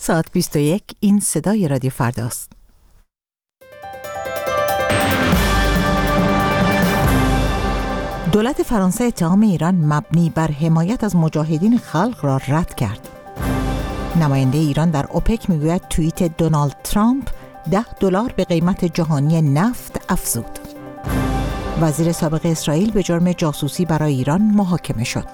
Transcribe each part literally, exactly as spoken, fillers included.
ساعت بیست و یک، این صدای رادیو فرداست. دولت فرانسه اتهام ایران مبنی بر حمایت از مجاهدین خلق را رد کرد. نماینده ایران در اوپک میگوید توییت دونالد ترامپ ده دلار به قیمت جهانی نفت افزود. وزیر سابق اسرائیل به جرم جاسوسی برای ایران محاکمه شد.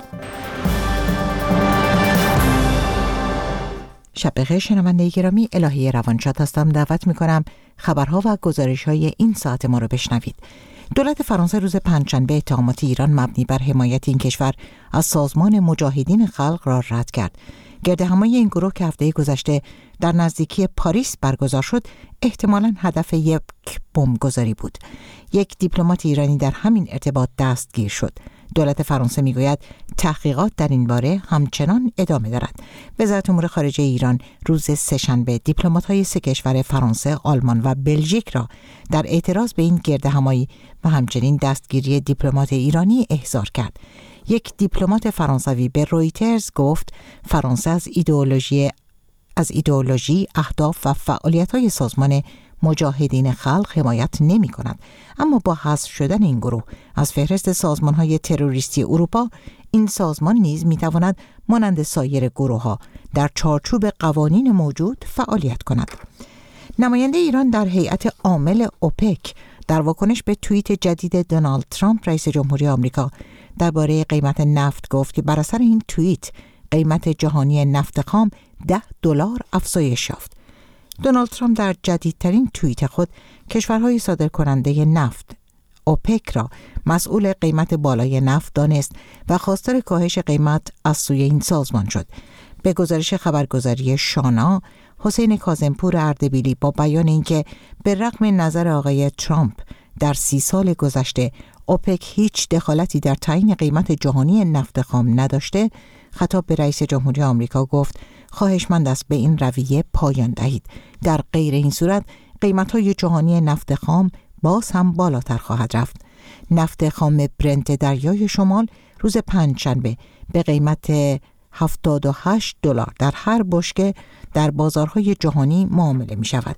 شب بخیر شنونده گرامی، الهی روانشاد هستم. دعوت میکنم خبرها و گزارش‌های این ساعت ما رو بشنوید. دولت فرانسه روز پنجشنبه اتهامات ایران مبنی بر حمایت این کشور از سازمان مجاهدین خلق را رد کرد. گردهمایی این گروه که هفته گذشته در نزدیکی پاریس برگزار شد، احتمالاً هدف یک بمبگذاری بود. یک دیپلمات ایرانی در همین ارتباط دستگیر شد. دولت فرانسه میگوید تحقیقات در این باره همچنان ادامه دارد. وزارت امور خارجه ایران روز سه‌شنبه دیپلمات‌های سه کشور فرانسه، آلمان و بلژیک را در اعتراض به این گردهمایی و همچنین دستگیری دیپلمات ایرانی احضار کرد. یک دیپلمات فرانسوی به رویترز گفت فرانسه از ایدئولوژی از ایدئولوژی، اهداف و فعالیت‌های سازمان مجاهدین خلق حمایت نمی کند. اما با حذف شدن این گروه از فهرست سازمان‌های تروریستی اروپا، این سازمان نیز می تواند مانند سایر گروه‌ها در چارچوب قوانین موجود فعالیت کند. نماینده ایران در هیئت عامل اوپک در واکنش به توییت جدید دونالد ترامپ رئیس جمهوری آمریکا درباره قیمت نفت گفت که بر اثر این توییت قیمت جهانی نفت خام ده دلار افزایش یافت. دونالد ترامپ در جدیدترین توییت خود کشورهای صادرکننده نفت اوپک را مسئول قیمت بالای نفت دانست و خواستار کاهش قیمت از سوی این سازمان شد. به گزارش خبرگزاری شانا، حسین کاظمپور اردبیلی با بیان اینکه به رغم نظر آقای ترامپ در سی سال گذشته اوپک هیچ دخالتی در تعیین قیمت جهانی نفت خام نداشته، خطاب به رئیس جمهوری آمریکا گفت خواهشمند است به این رویه پایان دهید. در غیر این صورت قیمت‌های جهانی نفت خام باز هم بالاتر خواهد رفت. نفت خام برنت دریای شمال روز پنجشنبه به قیمت هفتاد و هشت دلار در هر بشکه در بازارهای جهانی معامله می شود.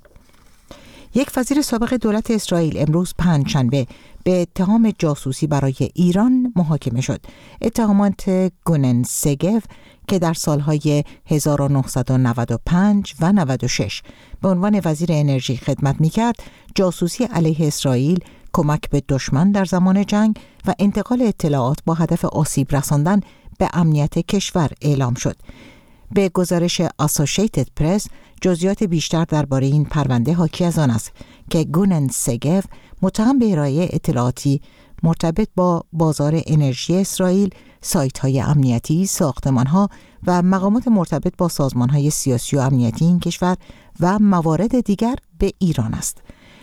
یک وزیر سابق دولت اسرائیل امروز پنجشنبه به اتهام جاسوسی برای ایران محاکمه شد. اتهامات گونن سگو که در سالهای هزار و نهصد و نود و پنج و نود و شش به عنوان وزیر انرژی خدمت می‌کرد، جاسوسی علیه اسرائیل، کمک به دشمن در زمان جنگ و انتقال اطلاعات با هدف آسیب رساندن به امنیت کشور اعلام شد. به گزارش اسوسییتد پرس، جزئیات بیشتر درباره این پرونده حاکی از آن است که گونن سگو متهم به ارائه اطلاعاتی مرتبط با بازار انرژی اسرائیل، سایت‌های امنیتی، ساختمان‌ها و مقامات مرتبط با سازمان‌های سیاسی و امنیتی این کشور و موارد دیگر به ایران است.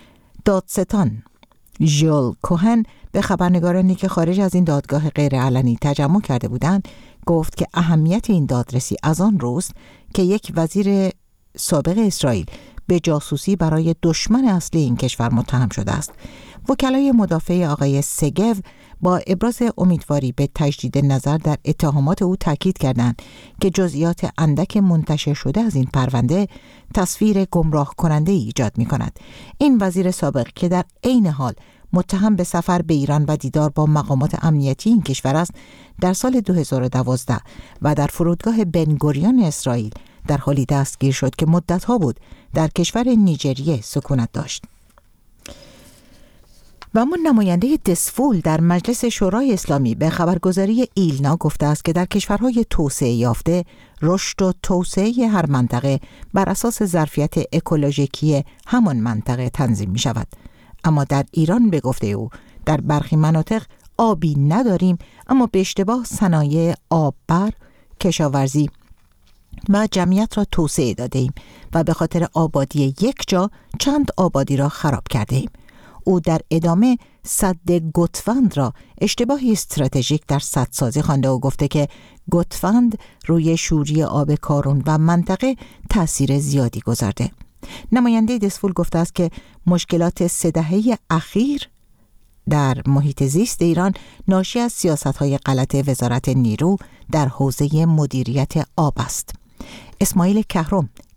دادستان ژول کوهن به خبرنگارانی که خارج از این دادگاه غیرعلنی تجمع کرده بودند گفت که اهمیت این دادرسی از آن روست که یک وزیر سابق اسرائیل به جاسوسی برای دشمن اصلی این کشور متهم شده است. وکلای مدافع آقای سگو با ابراز امیدواری به تجدید نظر در اتهامات او تاکید کردند که جزئیات اندک منتشر شده از این پرونده تصویر گمراه کننده ایجاد می کند. این وزیر سابق که در عین حال متهم به سفر به ایران و دیدار با مقامات امنیتی این کشور است، در سال دو هزار و دوازده و در فرودگاه بنگوریون اسرائیل در حالی دستگیر شد که مدت‌ها بود در کشور نیجریه سکونت داشت. و اما نماینده دسفول در مجلس شورای اسلامی به خبرگزاری ایلنا گفته است که در کشورهای توسعه یافته رشد و توسعه هر منطقه بر اساس ظرفیت اکولوژیکی همان منطقه تنظیم می شود. اما در ایران به گفته او در برخی مناطق آبی نداریم، اما به اشتباه صنایع آببر، کشاورزی و جمعیت را توسعه داده ایم و به خاطر آبادی یک جا چند آبادی را خراب کرده ایم. او در ادامه سد گوتفند را اشتباهی استراتژیک در سدسازی خوانده و گفته که گوتفند روی شوری آب کارون و منطقه تأثیر زیادی گذارده. نماینده دسفول گفته است که مشکلات سه دهه اخیر در محیط زیست ایران ناشی از سیاست‌های غلط وزارت نیرو در حوزه مدیریت آب است. اسماعیل کهرم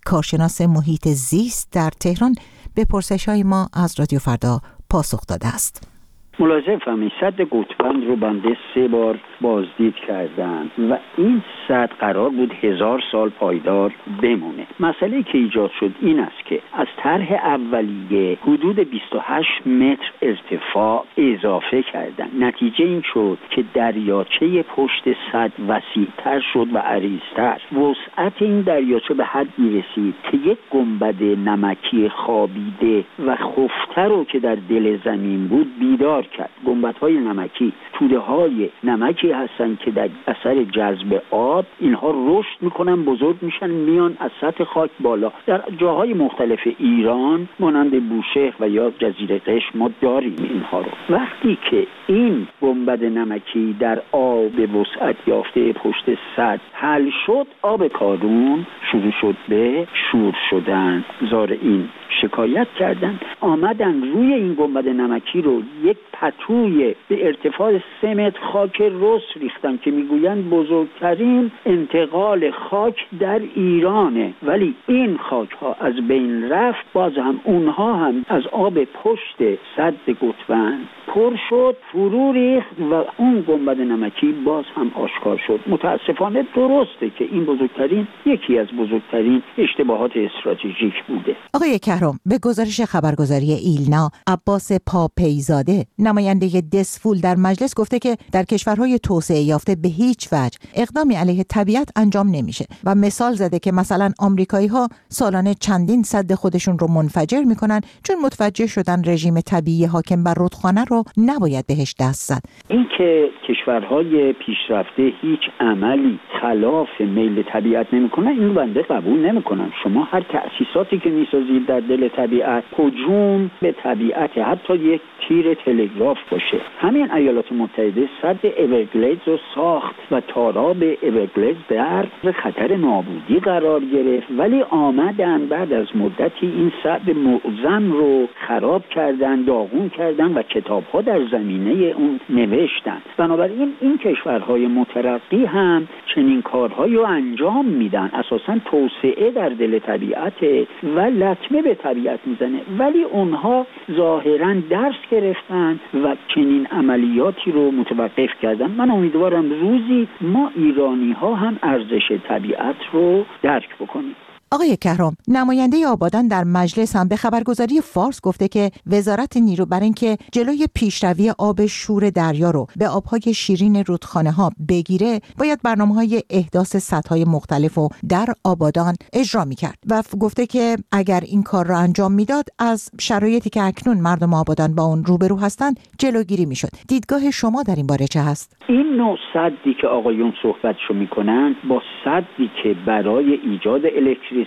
کارشناس محیط زیست در تهران به پرسش‌های ما از رادیو فردا پاسخ داده است. ملاحظه فرمایید سد گوتبند رو بنده سه بار بازدید کردن و این سد قرار بود هزار سال پایدار بمونه. مسئله که ایجاد شد این است که از طرح اولیه حدود بیست و هشت متر ارتفاع اضافه کردن. نتیجه این شد که دریاچه پشت سد وسیع‌تر شد و عریض‌تر. وسعت این دریاچه به حدی رسید که یک گنبد نمکی خوابیده و خفته رو که در دل زمین بود بیدار کرد. گنبدهای نمکی توده‌های نمکی هستن که در اثر جذب آب اینها رشد میکنن، بزرگ میشن، میان از سطح خاک بالا. در جاهای مختلف ایران مانند بوشهر و یا جزیره قشم ما داریم اینها رو. وقتی که این گنبد نمکی در آب وسعت یافته پشت سد حل شد، آب کارون شروع شد به شور شدن. زارعین شکایت کردن، آمدن روی این گنبد نمکی رو یک پتوی به ارتفاع سه متر خاک رس ریختن که میگویند بزرگترین انتقال خاک در ایرانه، ولی این خاک ها از بین رفت. باز هم اونها هم از آب پشت سد گوتبند پر شد، فرو ریخت و اون گنبد نمکی باز هم آشکار شد. متاسفانه درسته که این بزرگترین یکی از بزرگترین اشتباهات استراتژیک بوده. آقای کهرم، به گزارش خبرگزاری ایلنا، عباس پاپیزاده نماینده دسفول در مجلس گفته که در کشورهای توسعه یافته به هیچ وجه اقدامی علیه طبیعت انجام نمیشه و مثال زده که مثلا آمریکایی‌ها سالانه چندین سد خودشون رو منفجر میکنن چون متوجه شدن رژیم طبیعی حاکم بر رودخانه رو نباید بهش دست زد. این که کشورهای پیشرفته هیچ عملی خلاف میل طبیعت نمیکنن، این بنده قبول نمیکنم. شما هر تأسیساتی که میسازید در دل طبیعت هجوم به طبیعت، حتی یک تیر تلگراف باشه. همین ایالات متحده سد اورگلیدز رو ساخت و تاراب اورگلیدز در خطر نابودی قرار گرفت، ولی آمدن بعد از مدتی این سد معظم رو خراب کردن، داغون کردن و کتاب‌ها در زمینه اون نوشتن. بنابراین این کشورهای مترقی هم چنین کارهایی رو انجام میدن. اساساً توسعه در دل طبیعت و لطمه به طبیعت میزنه، ولی اونها ظاهراً درس گرفتن و چنین عملیاتی رو متوقف کردن. من امیدوارم روزی ما ایرانی ها هم ارزش طبیعت رو درک بکنیم. آقای کهرم، نماینده آبادان در مجلس هم به خبرگزاری فارس گفته که وزارت نیرو برای اینکه جلوی پیشروی آب شور دریا رو به آبهای شیرین رودخانه ها بگیره، باید برنامه‌های احداث سدهای مختلف رو در آبادان اجرا می‌کرد و گفته که اگر این کار رو انجام میداد از شرایطی که اکنون مردم آبادان با اون روبرو هستن جلوگیری میشد. دیدگاه شما در این باره چه هست؟ این نوع سدی که آقایون صحبتشو میکنن با سدی که برای ایجاد الکتریسیته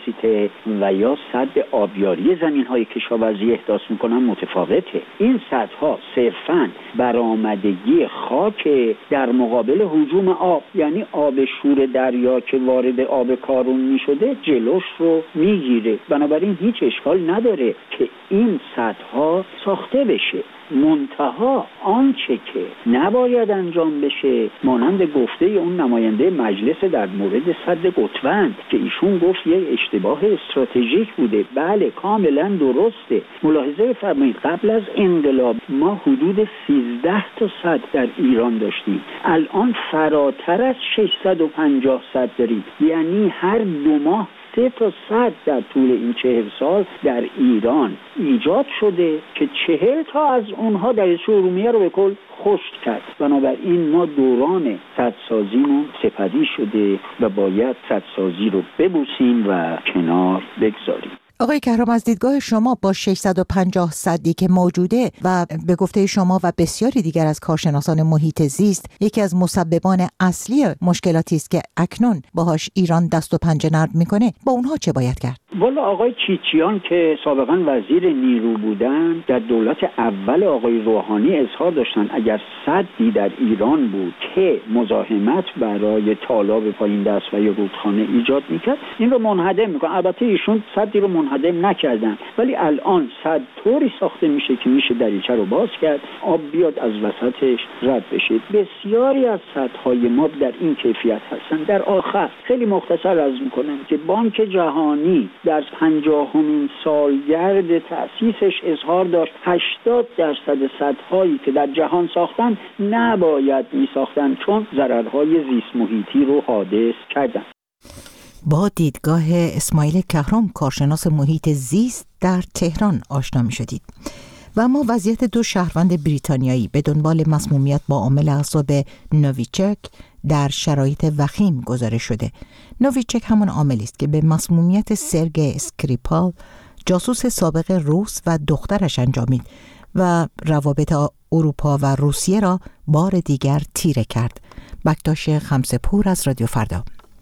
و یا سد آبیاری زمین‌های کشاورزی احداث میکنن متفاوته. این سدها صرفاً برآمدگی خاک در مقابل هجوم آب، یعنی آب شور دریا که وارد آب کارون میشده جلوش رو میگیره. بنابراین هیچ اشکال نداره که این سدها ساخته بشه. منتها آنچه که نباید انجام بشه، مانند گفته اون نماینده مجلس در مورد سد گوتبند که ایشون گفت یه اشتباه استراتژیک بوده. بله، کاملا درسته. ملاحظه فرمایید قبل از انقلاب ما حدود سیزده تا سد در ایران داشتیم، الان فراتر از ششصد و پنجاه سد داریم. یعنی هر دو ماه سه تا سد در طول این چهل سال در ایران ایجاد شده که چهل تا از اونها دریاچه ارومیه رو به کل خشک کرد. بنابراین ما دوران سدسازیمون سپری شده و باید سدسازی رو ببوسیم و کنار بگذاریم. آقای کهرم، از دیدگاه شما با ششصد و پنجاه سدی که موجوده و به گفته شما و بسیاری دیگر از کارشناسان محیط زیست یکی از مسببان اصلی مشکلاتی است که اکنون باهاش ایران دست و پنجه نرم میکنه، با اونها چه باید کرد؟ والا آقای چیچیان که سابقا وزیر نیرو بودن در دولت اول آقای روحانی اظهار داشتن اگر سدی در ایران بود که مزاحمت برای تالاب پایین دست و یا رودخانه ایجاد میکرد این رو منهدم میکنه. البته ایشون سدی رو منهدم نکردن، ولی الان سد طوری ساخته میشه که میشه دریچه رو باز کرد، آب بیاد از وسطش رد بشه. بسیاری از سدهای ما در این کیفیت هستن. در آخر خیلی مختصر عرض میکنم که بانک جهانی در پنجاهمین سالگرد تأسیسش اظهار داشت هشتاد درصد سدهایی که در جهان ساختن نباید میساختن چون ضررهای زیست محیطی رو حادث کردن. با دیدگاه اسماعیل کهرام، کارشناس محیط زیست در تهران آشنا می شدید. و اما وضعیت دو شهروند بریتانیایی به دنبال مسمومیت با عامل اعصاب نوویچک در شرایط وخیم گزارش شده. نوویچک همان عاملی است که به مسمومیت سرگئی اسکریپال، جاسوس سابق روس و دخترش انجامید و روابط اروپا و روسیه را بار دیگر تیره کرد. بکتاش خمسه‌پور از رادیو فردا.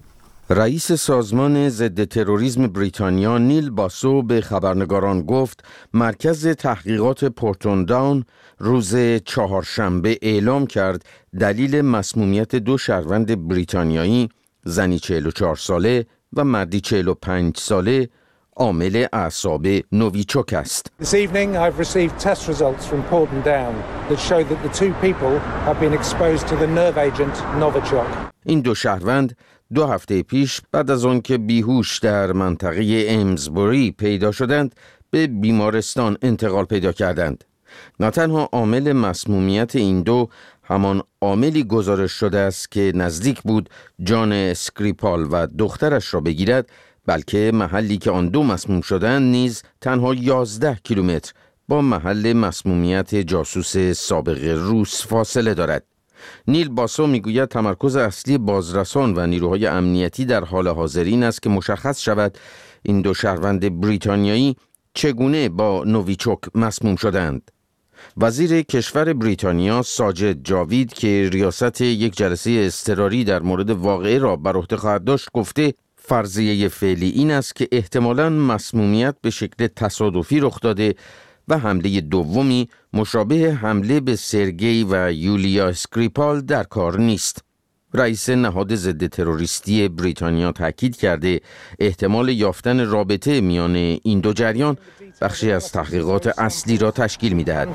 رئیس سازمان ضد تروریسم بریتانیا نیل باسو به خبرنگاران گفت مرکز تحقیقات پورتون داون روز چهارشنبه اعلام کرد دلیل مسمومیت دو شهروند بریتانیایی، زنی چهل و چهار ساله و مردی چهل و پنج ساله، عامل اعصاب نوویچوک است. This evening I've received test results from Porton Down that show that the two people have been exposed to the nerve agent Novichok. این دو شهروند دو هفته پیش بعد از آن که بیهوش در منطقه ایمزبوری پیدا شدند به بیمارستان انتقال پیدا کردند. نه تنها عامل مسمومیت این دو همان عاملی گزارش شده است که نزدیک بود جان اسکریپال و دخترش را بگیرد، بلکه محلی که آن دو مسموم شدند نیز تنها یازده کیلومتر با محل مسمومیت جاسوس سابق روس فاصله دارد. نیل باسو میگوید تمرکز اصلی بازرسان و نیروهای امنیتی در حال حاضر این است که مشخص شود این دو شهروند بریتانیایی چگونه با نوویچوک مسموم شدند. وزیر کشور بریتانیا ساجد جاوید که ریاست یک جلسه اضطراری در مورد واقعه را بر عهده خواهد داشت گفته فرضیه فعلی این است که احتمالاً مسمومیت به شکل تصادفی رخ داده و حمله دومی مشابه حمله به سرگئی و یولیا اسکریپال در کار نیست. رئیس نهاد ضد تروریستی بریتانیا تاکید کرده احتمال یافتن رابطه میان این دو جریان بخشی از تحقیقات اصلی را تشکیل می‌دهد.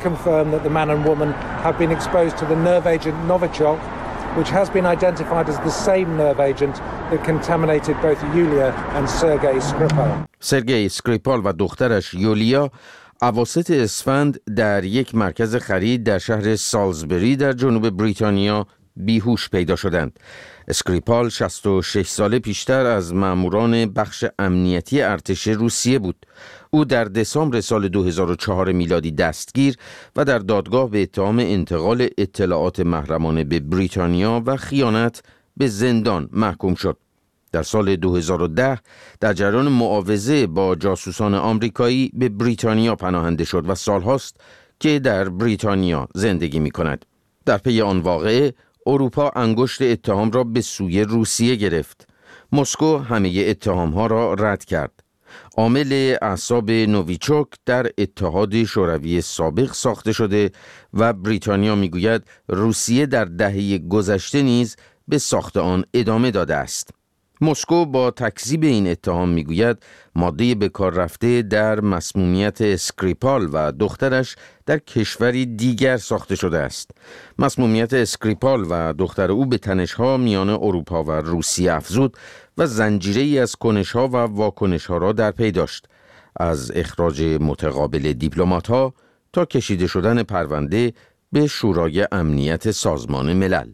which has been identified as the same nerve agent that contaminated both Yulia and Sergei Skripal. سرگئی اسکریپال و دخترش یولیا اواسط اسفند در یک مرکز خرید در شهر سالزبری در جنوب بریتانیا بیهوش پیدا شدند. اسکریپال شصت و شش ساله پیشتر از ماموران بخش امنیتی ارتش روسیه بود. او در دسامبر سال دو هزار و چهار میلادی دستگیر و در دادگاه به اتهام انتقال اطلاعات محرمانه به بریتانیا و خیانت به زندان محکوم شد. در سال دو هزار و ده در جریان معاوضه با جاسوسان آمریکایی به بریتانیا پناهنده شد و سالهاست که در بریتانیا زندگی می کند. در پی آن واقعه اروپا انگشت اتهام را به سوی روسیه گرفت. مسکو همه اتهام‌ها را رد کرد. عامل اعصاب نوویچوک در اتحاد شوروی سابق ساخته شده و بریتانیا میگوید روسیه در دهه گذشته نیز به ساخت آن ادامه داده است. مسکو با تکذیب این اتهام میگوید ماده به کار رفته در مسمومیت اسکریپال و دخترش در کشوری دیگر ساخته شده است. مسمومیت اسکریپال و دختر او به تنش‌ها میان اروپا و روسیه افزود و زنجیره‌ای از کنش‌ها و واکنش‌ها را در پی داشت، از اخراج متقابل دیپلمات‌ها تا کشیده شدن پرونده به شورای امنیت سازمان ملل.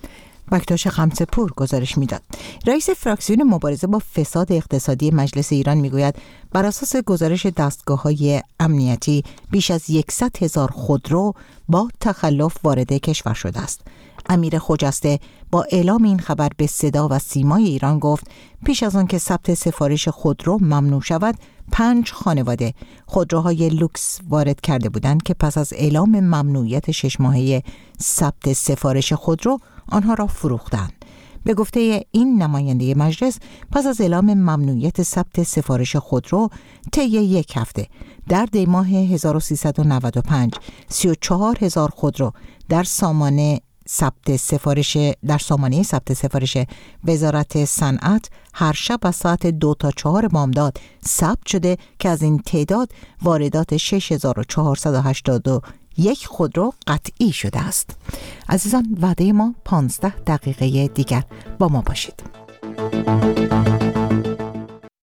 بکتاش خمسه‌پور گزارش میداد. رئیس فراکسیون مبارزه با فساد اقتصادی مجلس ایران میگوید بر اساس گزارش دستگاه‌های امنیتی بیش از صد هزار خودرو با تخلف وارد کشور شده است. امیر خجسته با اعلام این خبر به صدا و سیمای ایران گفت پیش از آن که ثبت سفارش خودرو ممنوع شود پنج خانواده خودروهای لوکس وارد کرده بودند که پس از اعلام ممنوعیت شش ماهه ثبت سفارش خودرو آنها را فروختند. به گفته این نماینده مجلس پس از اعلام ممنوعیت ثبت سفارش خودرو طی یک هفته در دی ماه هزار و سیصد و نود و پنج سی و چهار هزار خودرو در سامانه ثبت سفارش در سامانه ثبت سفارش وزارت صنعت هر شب از ساعت دو تا چهار بامداد ثبت شده که از این تعداد واردات شش هزار و چهارصد و هشتاد و یک خودرو قطعی شده است. عزیزان، وعده ما پانزده دقیقه دیگر با ما باشید.